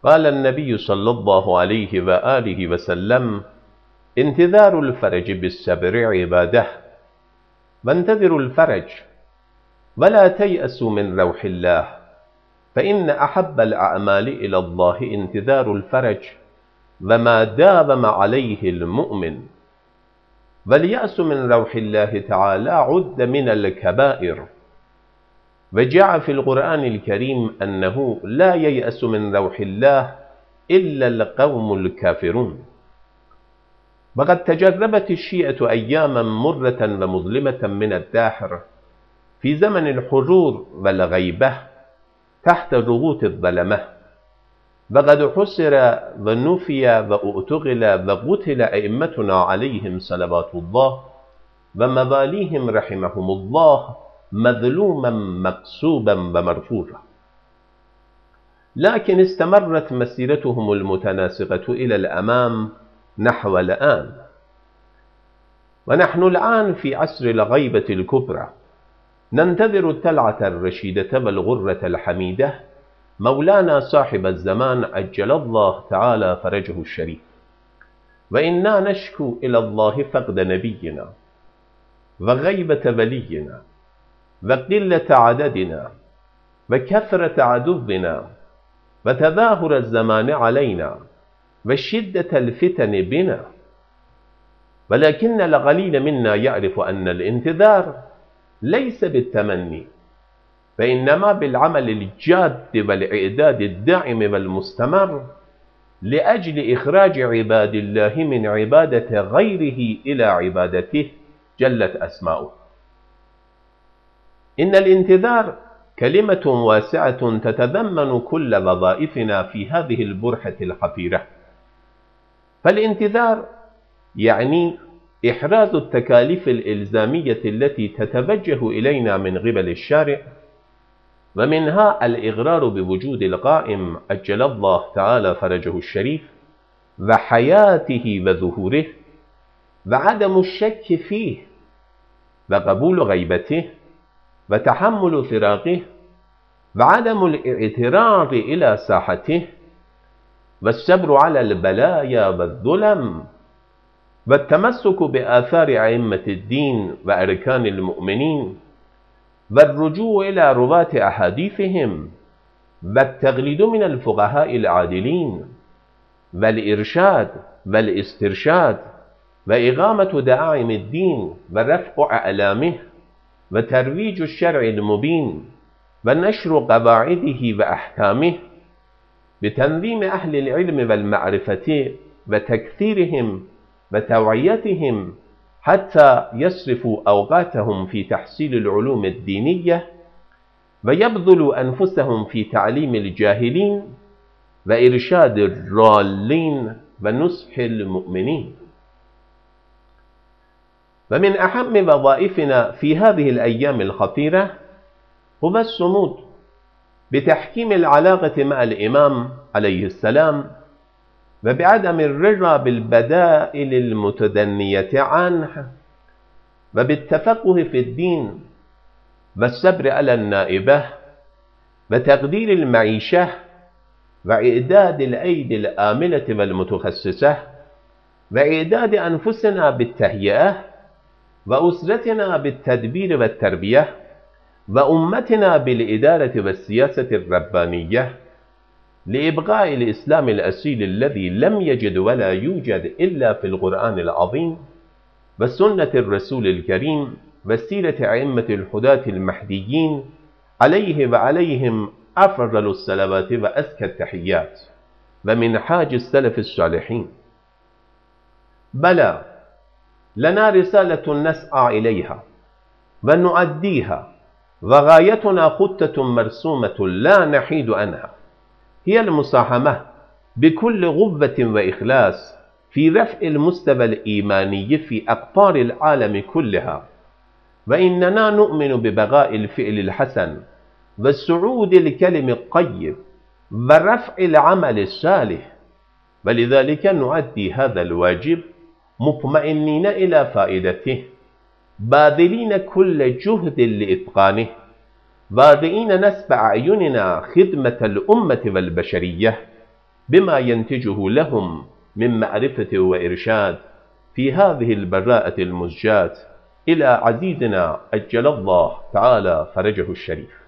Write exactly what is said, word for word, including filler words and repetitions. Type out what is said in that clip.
قال النبي صلى الله عليه وآله وسلم: انتظار الفرج بالصبر عبادة. وانتظروا الفرج ولا تيأسوا من روح الله، فإن أحب الأعمال إلى الله انتظار الفرج وما داوم عليه المؤمن. واليأس من روح الله تعالى عد من الكبائر، وجاء في القرآن الكريم أنه لا ييأس من روح الله إلا القوم الكافرون. وقد تجربت الشيعة أياما مرة ومظلمة من الدهر في زمن الحضور والغيبة تحت ضغوط الظلمة، وقد حسر ونفي واغتغل وقتل أئمتنا عليهم صلوات الله ومواليهم رحمهم الله مظلوما مقصوبا ومرفوضا، لكن استمرت مسيرتهم المتناسقة إلى الأمام نحو الآن. ونحن الآن في عصر الغيبة الكبرى ننتظر الطلعة الرشيدة والغرة الحميدة مولانا صاحب الزمان عجل الله تعالى فرجه الشريف. وإنا نشكو إلى الله فقد نبينا وغيبة ولينا وقلة عددنا وكثرة عدونا وتظاهر الزمان علينا وشدة الفتن بنا، ولكن القليل منا يعرف أن الانتظار ليس بالتمني، فإنما بالعمل الجاد والإعداد الدائم والمستمر لأجل إخراج عباد الله من عبادة غيره إلى عبادته جلت أسماؤه. إن الانتظار كلمة واسعة تتضمن كل وظائفنا في هذه البرحة الحفيرة. فالانتظار يعني إحراز التكاليف الإلزامية التي تتوجه إلينا من قبل الشارع، ومنها الإغرار بوجود القائم عجل الله تعالى فرجه الشريف وحياته وظهوره، وعدم الشك فيه وقبول غيبته وتحمل فراقه، وعدم الاعتراض إلى ساحته، والصبر على البلايا والظلم، والتمسك بآثار أئمة الدين وأركان المؤمنين، والرجوع إلى رواة أحاديثهم، والتقليد من الفقهاء العادلين، والإرشاد والاسترشاد، وإقامة دعائم الدين ورفع أعلامه، وترويج الشرع المبين، ونشر قواعده وأحكامه، بتنظيم أهل العلم والمعرفة وتكثيرهم وتوعيتهم حتى يصرفوا أوقاتهم في تحصيل العلوم الدينية، ويبذلوا أنفسهم في تعليم الجاهلين وإرشاد الضالين ونصح المؤمنين. ومن أهم وظائفنا في هذه الأيام الخطيرة هو الصمود بتحكيم العلاقة مع الإمام عليه السلام، وبعدم الرضا بالبدائل المتدنية عنه، وبالتفقه في الدين، والصبر على النائبة، وتقدير المعيشة، وإعداد الأيدي الآملة والمتخصصة، وإعداد أنفسنا بالتهيئة، وأسرتنا بالتدبير والتربية، وأمتنا بالإدارة والسياسة الربانية، لإبقاء الإسلام الأصيل الذي لم يجد ولا يوجد إلا في القرآن العظيم وسنة الرسول الكريم وسيرة أئمة الهداة المهديين عليه وعليهم أفضل الصلوات وأزكى التحيات، ومنهاج السلف الصالحين. بلى، لنا رسالة نسعى إليها ونؤديها، وغايتنا خطة مرسومة لا نحيد عنها، هي المساهمة بكل غبة وإخلاص في رفع المستوى الإيماني في أقطار العالم كلها. وإننا نؤمن ببقاء الفعل الحسن والصعود الكلم الطيب ورفع العمل الصالح، ولذلك نؤدي هذا الواجب مطمئنين إلى فائدته، باذلين كل جهد لإتقانه، بادئين نسب أعيننا خدمة الأمة والبشرية، بما ينتجه لهم من معرفة وإرشاد في هذه البراءة المزجاة إلى عزيزنا أجل الله تعالى فرجه الشريف.